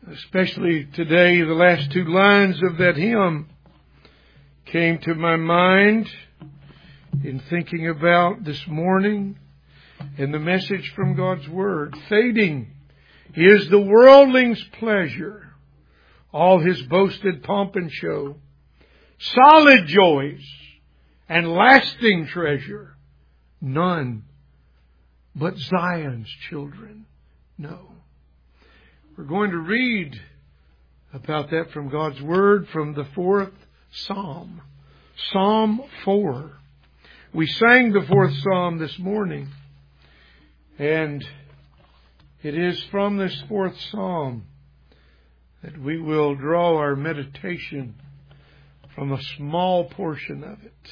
Especially today, the last two lines of that hymn came to my mind in thinking about this morning and the message from God's Word. Fading is the worldling's pleasure, all his boasted pomp and show. Solid joys and lasting treasure, none but Zion's children know. We're going to read about that from God's Word from the 4th Psalm. Psalm 4. We sang the 4th Psalm this morning. And it is from this 4th Psalm that we will draw our meditation from a small portion of it.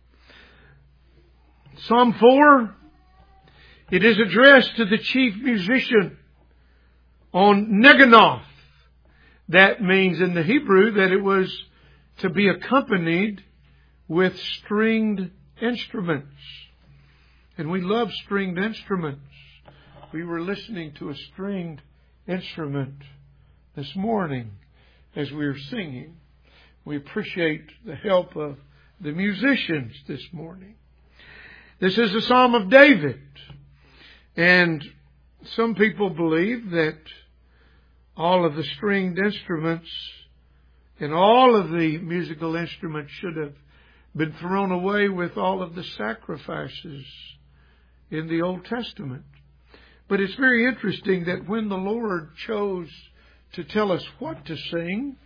Psalm 4, it is addressed to the chief musician on Neganoth. That means in the Hebrew that it was to be accompanied with stringed instruments. And we love stringed instruments. We were listening to a stringed instrument this morning as we were singing. We appreciate the help of the musicians this morning. This is a Psalm of David. And some people believe that all of the stringed instruments and all of the musical instruments should have been thrown away with all of the sacrifices in the Old Testament. But it's very interesting that when the Lord chose to tell us what to sing,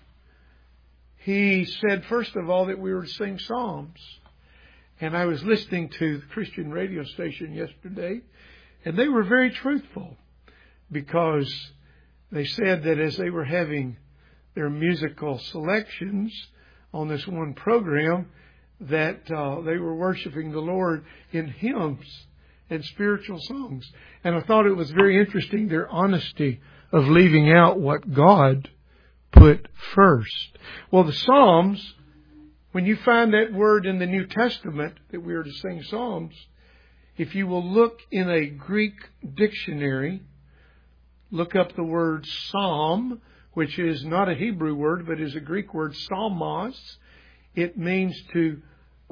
He said, first of all, that we were to sing psalms. And I was listening to the Christian radio station yesterday, and they were very truthful, because they said that as they were having their musical selections on this one program, that they were worshiping the Lord in hymns and spiritual songs. And I thought it was very interesting, their honesty of leaving out what God put first. Well, the Psalms, when you find that word in the New Testament that we are to sing psalms, if you will look in a Greek dictionary, look up the word psalm, which is not a Hebrew word, but is a Greek word, psalmos. It means to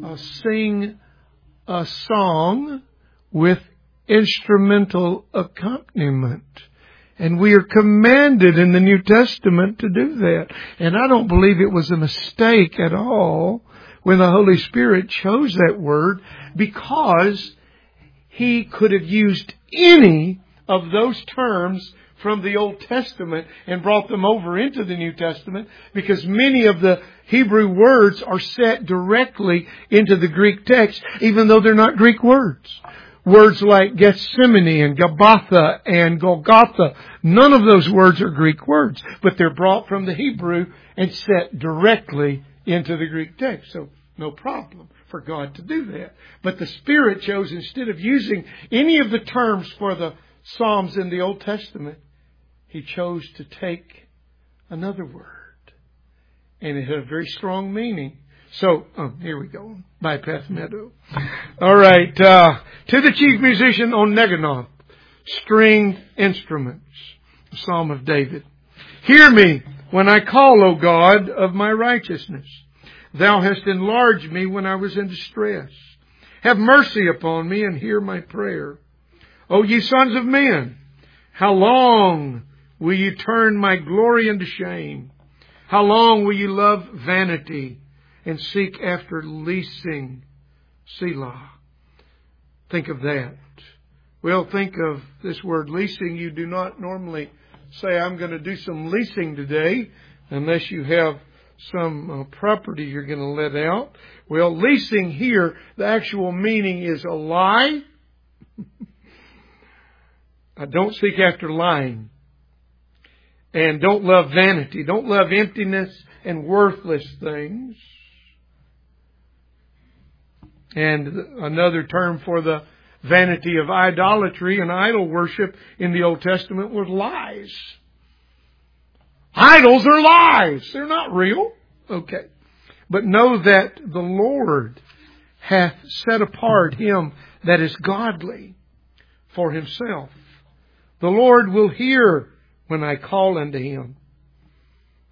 sing a song with instrumental accompaniment. And we are commanded in the New Testament to do that. And I don't believe it was a mistake at all when the Holy Spirit chose that word, because He could have used any of those terms from the Old Testament and brought them over into the New Testament, because many of the Hebrew words are set directly into the Greek text, even though they're not Greek words. Words like Gethsemane and Gabbatha and Golgotha, none of those words are Greek words, but they're brought from the Hebrew and set directly into the Greek text. So no problem for God to do that. But the Spirit chose, instead of using any of the terms for the Psalms in the Old Testament, He chose to take another word. And it had a very strong meaning. So, here we go. Bypass Meadow. All right. To the chief musician on Neganoth, stringed instruments. Psalm of David. Hear me when I call, O God, of my righteousness. Thou hast enlarged me when I was in distress. Have mercy upon me and hear my prayer. O ye sons of men, how long will you turn my glory into shame? How long will you love vanity and seek after leasing? Selah. Think of that. Well, think of this word leasing. You do not normally say, I'm going to do some leasing today, unless you have some property you're going to let out. Well, leasing here, the actual meaning is a lie. Don't seek after lying. And don't love vanity. Don't love emptiness and worthless things. And another term for the vanity of idolatry and idol worship in the Old Testament was lies. Idols are lies. They're not real. Okay. But know that the Lord hath set apart him that is godly for Himself. The Lord will hear when I call unto Him.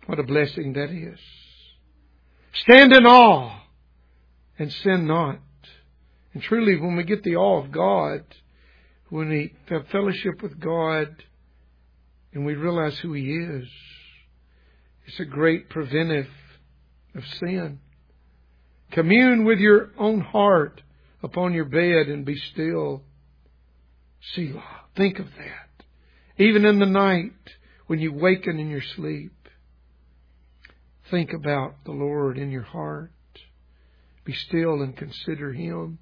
What a blessing that is. Stand in awe and sin not. And truly, when we get the awe of God, when we have fellowship with God and we realize who He is, it's a great preventive of sin. Commune with your own heart upon your bed and be still. Selah. Think of that. Even in the night when you waken in your sleep, think about the Lord in your heart. Be still and consider Him.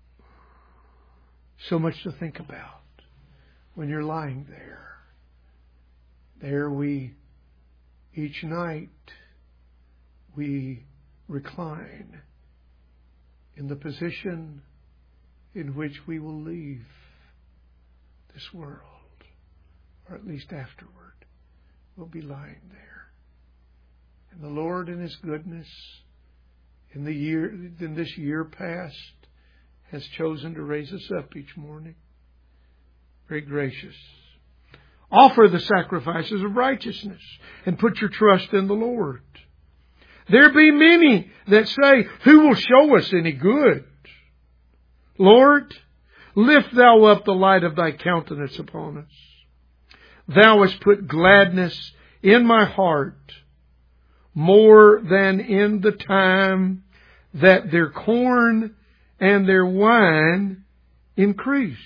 So much to think about when you're lying there. There each night, we recline in the position in which we will leave this world, or at least afterward, we'll be lying there. And the Lord in His goodness, in this year past, has chosen to raise us up each morning. Very gracious. Offer the sacrifices of righteousness and put your trust in the Lord. There be many that say, who will show us any good? Lord, lift Thou up the light of Thy countenance upon us. Thou hast put gladness in my heart more than in the time that their corn and their wine increased.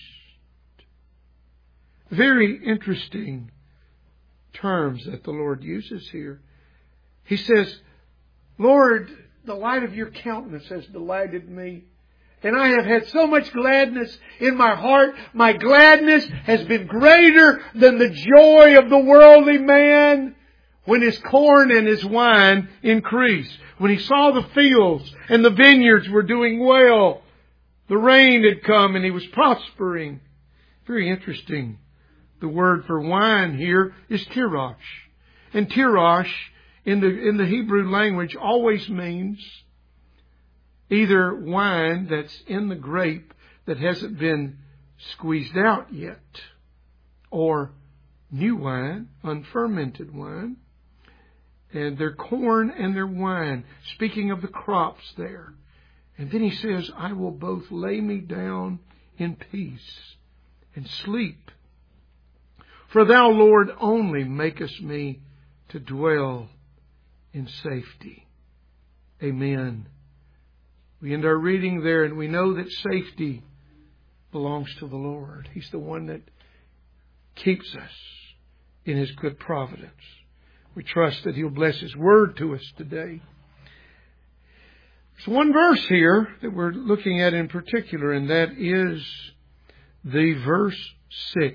Very interesting terms that the Lord uses here. He says, Lord, the light of your countenance has delighted me. And I have had so much gladness in my heart. My gladness has been greater than the joy of the worldly man when his corn and his wine increased. When he saw the fields and the vineyards were doing well. The rain had come and he was prospering. Very interesting. The word for wine here is tirosh. And tirosh in the Hebrew language always means either wine that's in the grape that hasn't been squeezed out yet, or new wine, unfermented wine, and their corn and their wine, speaking of the crops there. And then he says, I will both lay me down in peace and sleep. For Thou, Lord, only makest me to dwell in safety. Amen. We end our reading there, and we know that safety belongs to the Lord. He's the one that keeps us in His good providence. We trust that He'll bless His word to us today. There's one verse here that we're looking at in particular, and that is the verse 6.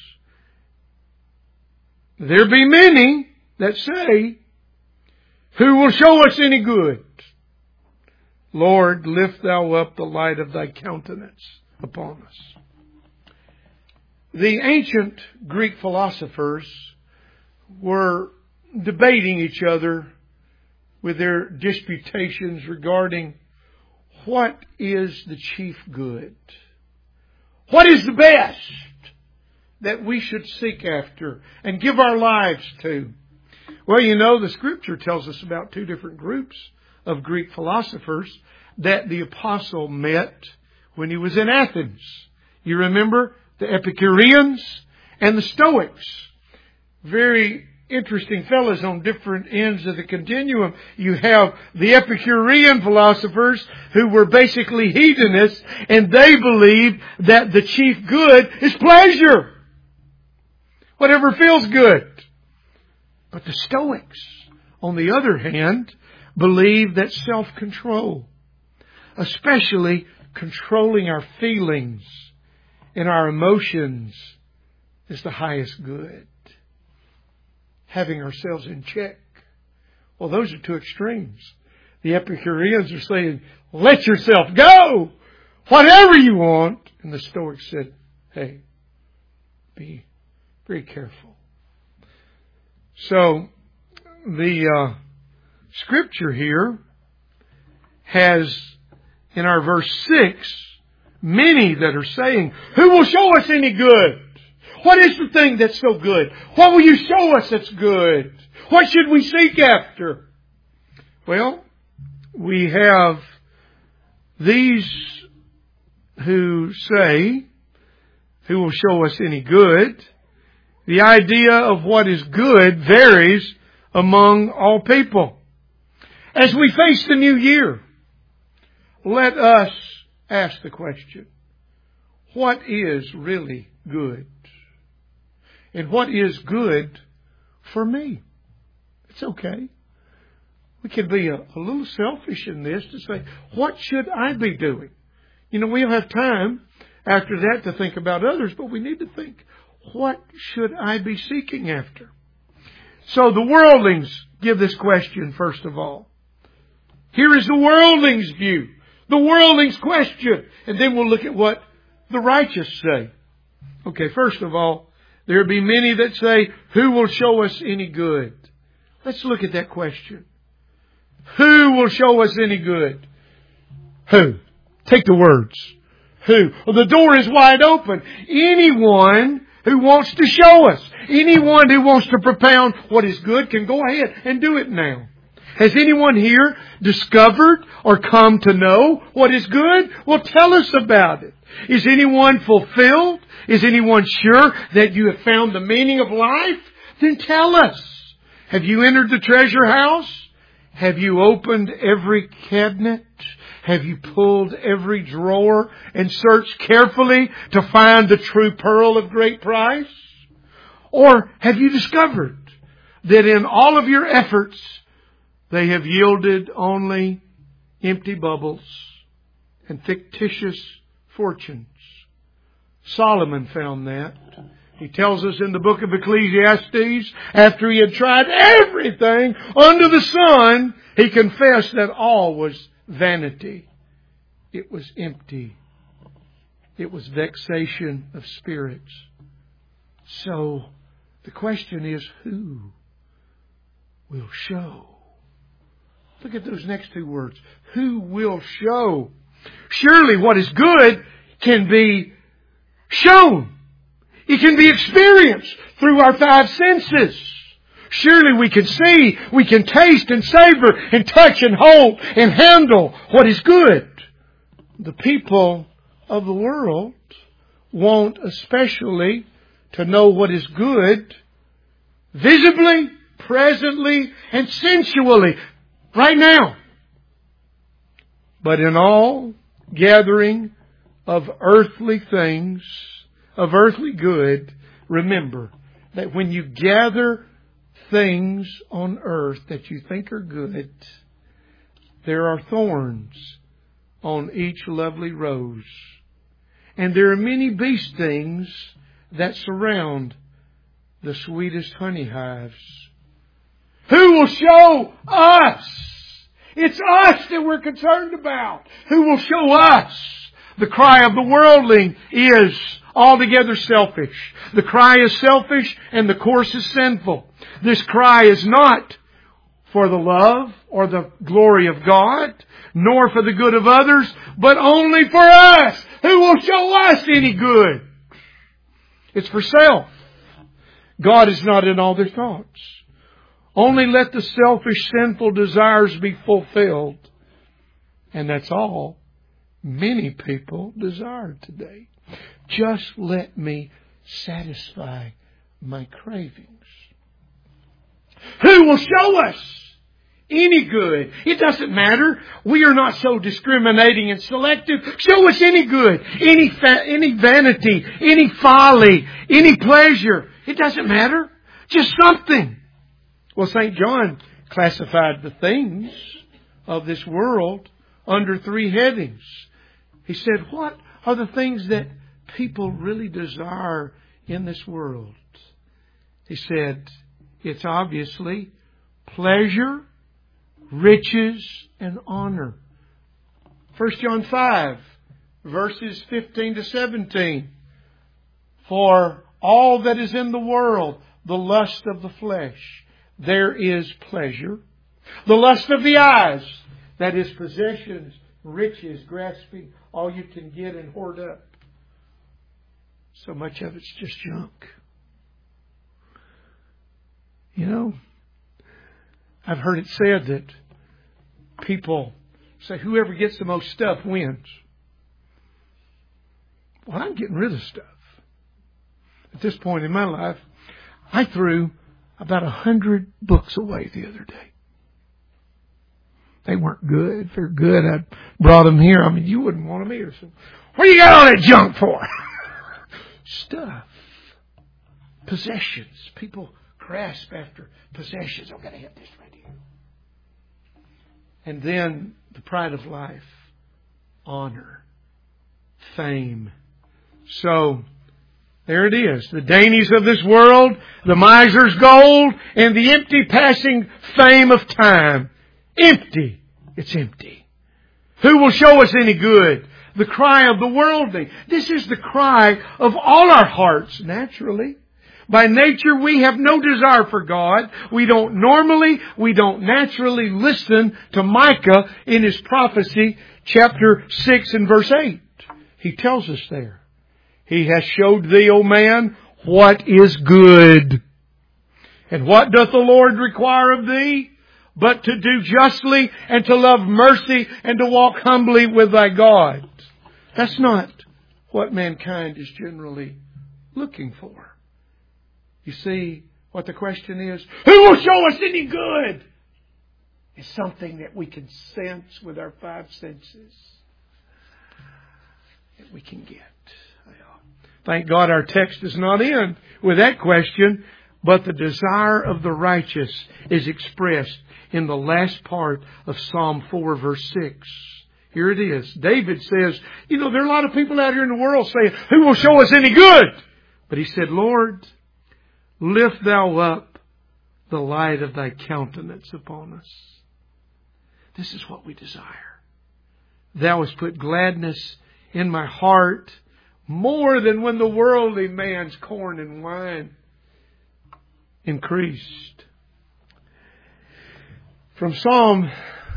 There be many that say, who will show us any good? Lord, lift Thou up the light of Thy countenance upon us. The ancient Greek philosophers were debating each other with their disputations regarding what is the chief good. What is the best that we should seek after and give our lives to? Well, you know, the Scripture tells us about two different groups of Greek philosophers that the apostle met when he was in Athens. You remember the Epicureans and the Stoics. Very interesting fellows on different ends of the continuum. You have the Epicurean philosophers who were basically heathenists, and they believed that the chief good is pleasure. Whatever feels good. But the Stoics, on the other hand, believe that self-control, especially controlling our feelings and our emotions, is the highest good. Having ourselves in check. Well, those are two extremes. The Epicureans are saying, let yourself go, whatever you want. And the Stoics said, hey, be very careful. So, the Scripture here has, in our verse 6, many that are saying, who will show us any good? What is the thing that's so good? What will you show us that's good? What should we seek after? Well, we have these who say, who will show us any good. The idea of what is good varies among all people. As we face the new year, let us ask the question, what is really good? And what is good for me? It's okay. We can be a little selfish in this to say, what should I be doing? We'll have time after that to think about others, but we need to think, what should I be seeking after? So the worldlings give this question first of all. Here is the worldlings' view, the worldlings' question, and then we'll look at what the righteous say. Okay, first of all, there be many that say, who will show us any good? Let's look at that question. Who will show us any good? Who? Take the words. Who? Well, the door is wide open. Anyone who wants to show us, anyone who wants to propound what is good can go ahead and do it now. Has anyone here discovered or come to know what is good? Well, tell us about it. Is anyone fulfilled? Is anyone sure that you have found the meaning of life? Then tell us. Have you entered the treasure house? Have you opened every cabinet? Have you pulled every drawer and searched carefully to find the true pearl of great price? Or have you discovered that in all of your efforts, they have yielded only empty bubbles and fictitious fortunes? Solomon found that. He tells us in the book of Ecclesiastes, after he had tried everything under the sun, he confessed that all was vanity. It was empty. It was vexation of spirits. So the question is, who will show? Look at those next two words. Who will show? Surely what is good can be shown. It can be experienced through our five senses. Surely we can see, we can taste and savor and touch and hold and handle what is good. The people of the world want especially to know what is good visibly, presently, and sensually right now. But in all gathering of earthly things, of earthly good, remember that when you gather things on earth that you think are good, there are thorns on each lovely rose. And there are many bee stings that surround the sweetest honey hives. Who will show us? It's us that we're concerned about. Who will show us? The cry of the worldling is altogether selfish. The cry is selfish and the course is sinful. This cry is not for the love or the glory of God, nor for the good of others, but only for us. Who will show us any good? It's for self. God is not in all their thoughts. Only let the selfish, sinful desires be fulfilled. And that's all many people desire today. Just let me satisfy my cravings. Who will show us any good? It doesn't matter. We are not so discriminating and selective. Show us any good, any vanity, any folly, any pleasure. It doesn't matter. Just something. Well, St. John classified the things of this world under three headings. He said, what are the things that people really desire in this world? He said, it's obviously pleasure, riches, and honor. 1 John 5, verses 15 to 17. For all that is in the world, the lust of the flesh, there is pleasure. The lust of the eyes, that is possessions, riches, grasping all you can get and hoard up. So much of it's just junk. You know, I've heard it said that people say whoever gets the most stuff wins. Well, I'm getting rid of stuff. At this point in my life, I threw about 100 books away the other day. They weren't good. If they're good, I brought them here. I mean, you wouldn't want them either. So, what do you got all that junk for? Stuff. Possessions. People grasp after possessions. I've got to have this right here. And then the pride of life. Honor. Fame. So, there it is. The dainties of this world, the miser's gold, and the empty passing fame of time. Empty. It's empty. Who will show us any good? The cry of the worldly. This is the cry of all our hearts, naturally. By nature, we have no desire for God. We don't naturally listen to Micah in his prophecy, chapter 6 and verse 8. He tells us there, He has showed thee, O man, what is good. And what doth the Lord require of thee? But to do justly and to love mercy and to walk humbly with thy God. That's not what mankind is generally looking for. You see what the question is? Who will show us any good? It's something that we can sense with our five senses. That we can get. Thank God our text does not end with that question, but the desire of the righteous is expressed in the last part of Psalm 4 verse 6. Here it is. David says, there are a lot of people out here in the world saying, who will show us any good? But he said, Lord, lift thou up the light of thy countenance upon us. This is what we desire. Thou hast put gladness in my heart more than when the worldly man's corn and wine increased. From Psalm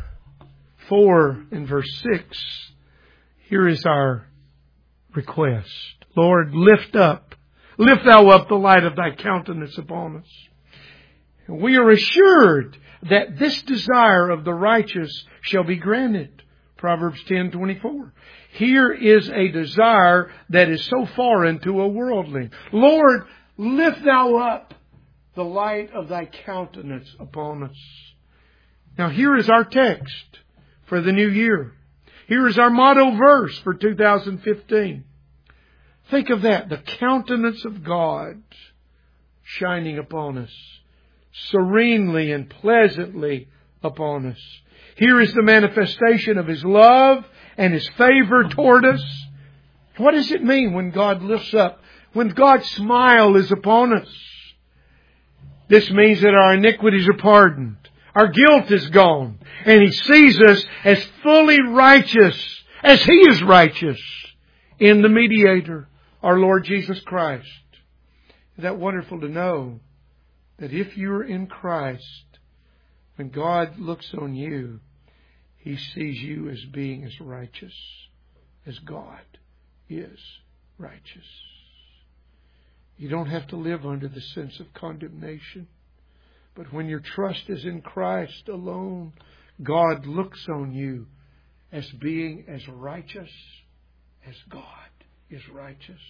4 and verse 6, here is our request. Lord, lift thou up the light of thy countenance upon us. And we are assured that this desire of the righteous shall be granted. Proverbs 10:24. Here is a desire that is so foreign to a worldling. Lord, lift thou up the light of thy countenance upon us. Now here is our text for the new year. Here is our motto verse for 2015. Think of that, the countenance of God shining upon us, serenely and pleasantly upon us. Here is the manifestation of His love and His favor toward us. What does it mean when God lifts up, when God's smile is upon us? This means that our iniquities are pardoned. Our guilt is gone. And He sees us as fully righteous, as He is righteous, in the mediator, our Lord Jesus Christ. Isn't that wonderful to know that if you're in Christ, when God looks on you, He sees you as being as righteous as God is righteous. You don't have to live under the sense of condemnation. But when your trust is in Christ alone, God looks on you as being as righteous as God is righteous.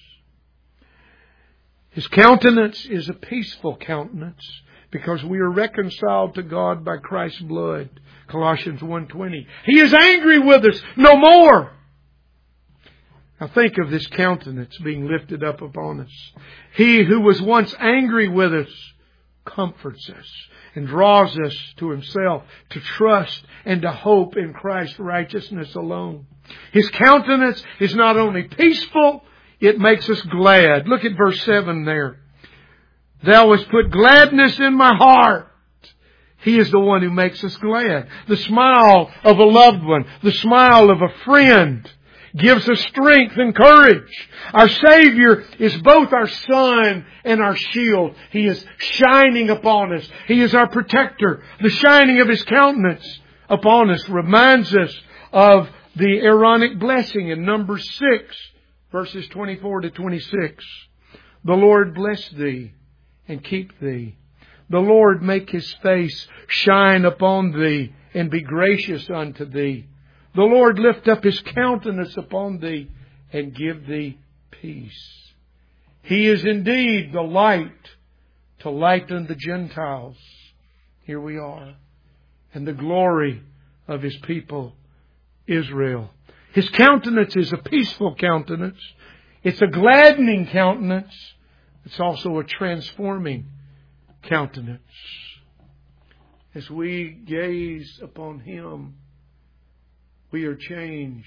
His countenance is a peaceful countenance because we are reconciled to God by Christ's blood. Colossians 1:20. He is angry with us no more. Now think of this countenance being lifted up upon us. He who was once angry with us comforts us and draws us to Himself to trust and to hope in Christ's righteousness alone. His countenance is not only peaceful, it makes us glad. Look at verse 7 there. Thou hast put gladness in my heart. He is the one who makes us glad. The smile of a loved one, the smile of a friend, gives us strength and courage. Our Savior is both our sun and our shield. He is shining upon us. He is our protector. The shining of His countenance upon us reminds us of the Aaronic blessing in Numbers 6, verses 24 to 26. The Lord bless thee and keep thee. The Lord make His face shine upon thee and be gracious unto thee. The Lord lift up His countenance upon thee and give thee peace. He is indeed the light to lighten the Gentiles. Here we are. And the glory of His people, Israel. His countenance is a peaceful countenance. It's a gladdening countenance. It's also a transforming countenance. As we gaze upon Him, we are changed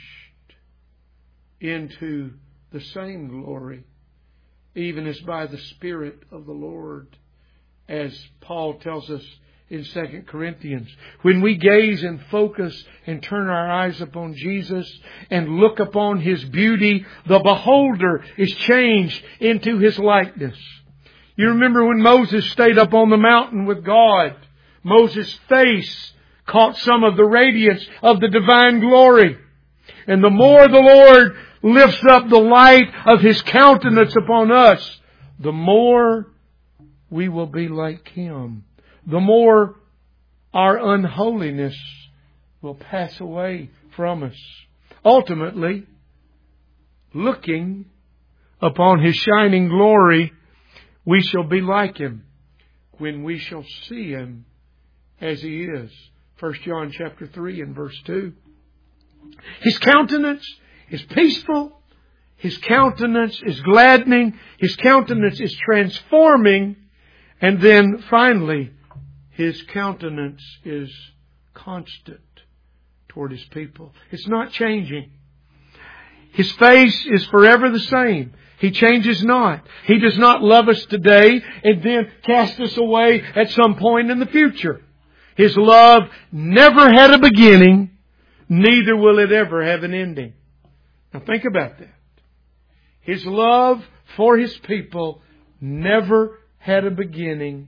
into the same glory, even as by the Spirit of the Lord, as Paul tells us in 2 Corinthians. When we gaze and focus and turn our eyes upon Jesus and look upon His beauty, the beholder is changed into His likeness. You remember when Moses stayed up on the mountain with God, Moses' face caught some of the radiance of the divine glory. And the more the Lord lifts up the light of His countenance upon us, the more we will be like Him. The more our unholiness will pass away from us. Ultimately, looking upon His shining glory, we shall be like Him when we shall see Him as He is. 1 John chapter 3 and verse 2. His countenance is peaceful. His countenance is gladdening. His countenance is transforming. And then finally, His countenance is constant toward His people. It's not changing. His face is forever the same. He changes not. He does not love us today and then cast us away at some point in the future. His love never had a beginning, neither will it ever have an ending. Now think about that. His love for His people never had a beginning,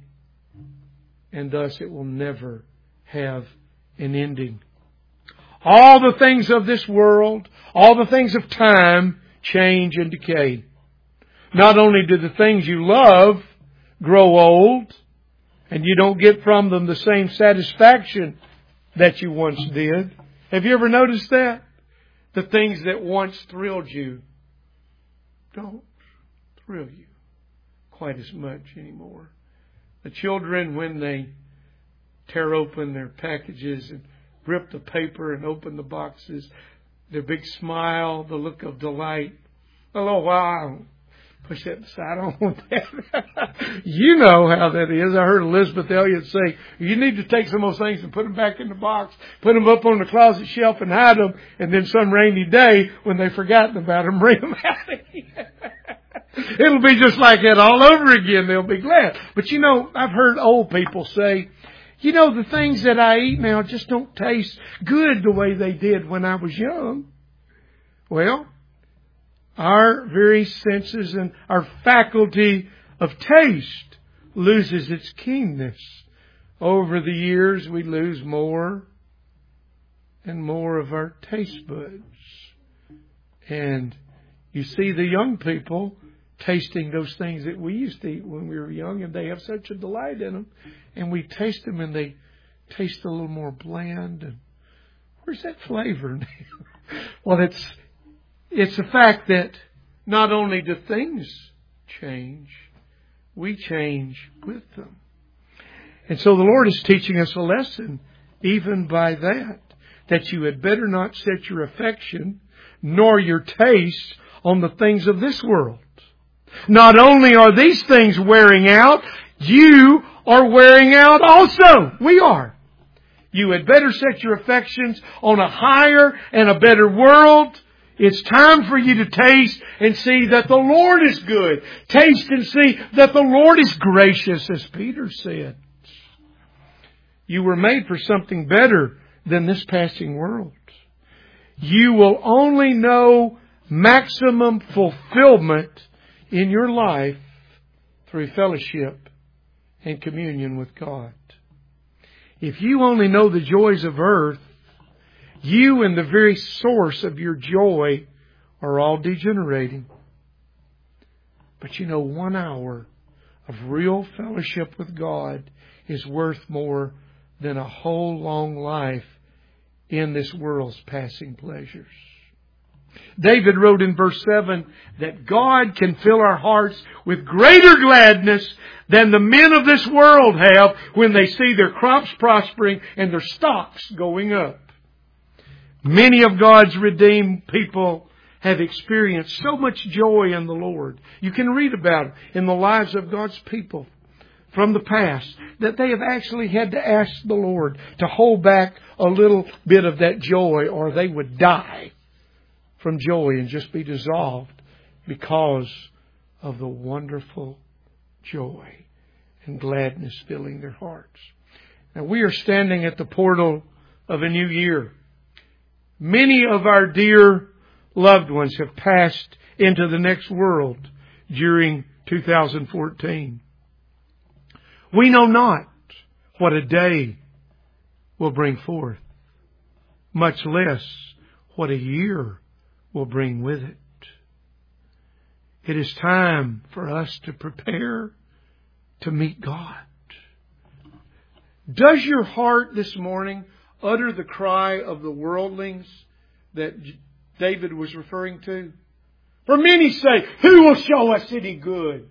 and thus it will never have an ending. All the things of this world, all the things of time, change and decay. Not only do the things you love grow old, and you don't get from them the same satisfaction that you once did. Have you ever noticed that? The things that once thrilled you don't thrill you quite as much anymore. The children, when they tear open their packages and rip the paper and open the boxes, their big smile, the look of delight. Oh, wow. Push that aside. I don't want that. You know how that is. I heard Elizabeth Elliot say, you need to take some of those things and put them back in the box, put them up on the closet shelf and hide them, and then some rainy day, when they've forgotten about them, bring them out again. It'll be just like that all over again. They'll be glad. But you know, I've heard old people say, you know, the things that I eat now just don't taste good the way they did when I was young. Well, our very senses and our faculty of taste loses its keenness. Over the years, we lose more and more of our taste buds. And you see the young people tasting those things that we used to eat when we were young, and they have such a delight in them. And we taste them, and they taste a little more bland. And where's that flavor now? Well, it's a fact that not only do things change, we change with them. And so the Lord is teaching us a lesson, even by that you had better not set your affection nor your taste on the things of this world. Not only are these things wearing out, you are wearing out also. We are. You had better set your affections on a higher and a better world. It's time for you to taste and see that the Lord is good. Taste and see that the Lord is gracious, as Peter said. You were made for something better than this passing world. You will only know maximum fulfillment in your life through fellowship and communion with God. If you only know the joys of earth, you and the very source of your joy are all degenerating. But you know, 1 hour of real fellowship with God is worth more than a whole long life in this world's passing pleasures. David wrote in verse 7 that God can fill our hearts with greater gladness than the men of this world have when they see their crops prospering and their stocks going up. Many of God's redeemed people have experienced so much joy in the Lord. You can read about it in the lives of God's people from the past, that they have actually had to ask the Lord to hold back a little bit of that joy, or they would die from joy and just be dissolved because of the wonderful joy and gladness filling their hearts. Now, we are standing at the portal of a new year. Many of our dear loved ones have passed into the next world during 2014. We know not what a day will bring forth, much less what a year will bring with it. It is time for us to prepare to meet God. Does your heart this morning utter the cry of the worldlings that David was referring to? For many say, who will show us any good?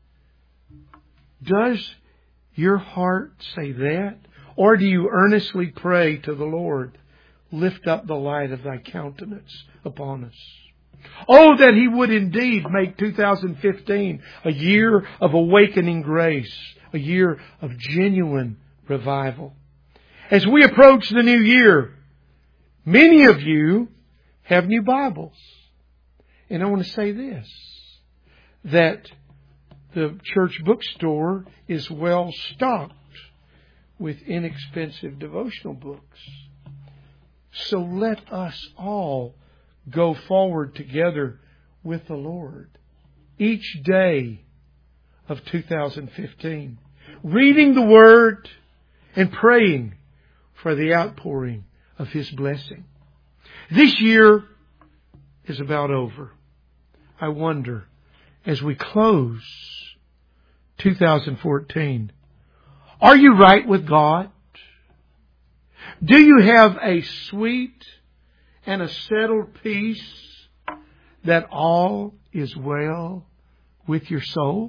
Does your heart say that? Or do you earnestly pray to the Lord, lift up the light of thy countenance upon us? Oh, that He would indeed make 2015 a year of awakening grace, a year of genuine revival. As we approach the new year, many of you have new Bibles. And I want to say this, that the church bookstore is well stocked with inexpensive devotional books. So let us all go forward together with the Lord each day of 2015, reading the Word and praying for the outpouring of His blessing. This year is about over. I wonder, as we close 2014, are you right with God? Do you have a sweet and a settled peace that all is well with your soul?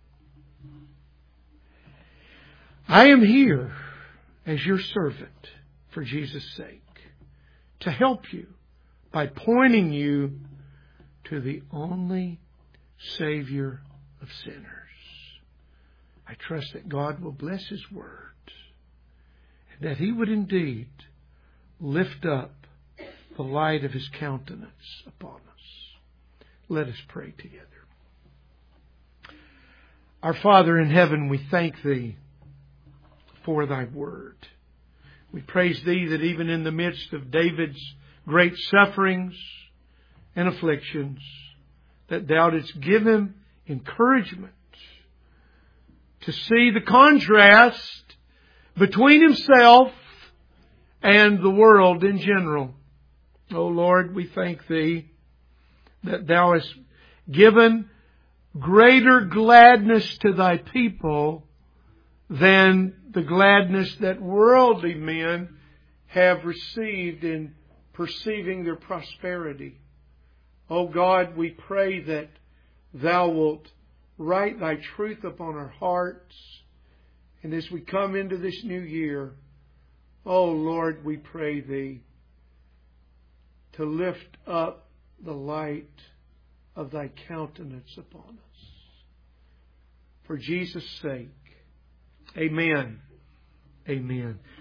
I am here as your servant for Jesus' sake to help you by pointing you to the only Savior of sinners. I trust that God will bless His Word and that He would indeed lift up the light of His countenance upon us. Let us pray together. Our Father in heaven, we thank Thee for Thy Word. We praise Thee that even in the midst of David's great sufferings and afflictions, that Thou didst give him encouragement to see the contrast between himself and the world in general. Oh Lord, we thank Thee that Thou hast given greater gladness to Thy people than the gladness that worldly men have received in perceiving their prosperity. Oh God, we pray that Thou wilt write Thy truth upon our hearts. And as we come into this new year, oh Lord, we pray Thee to lift up the light of Thy countenance upon us. For Jesus' sake, amen. Amen.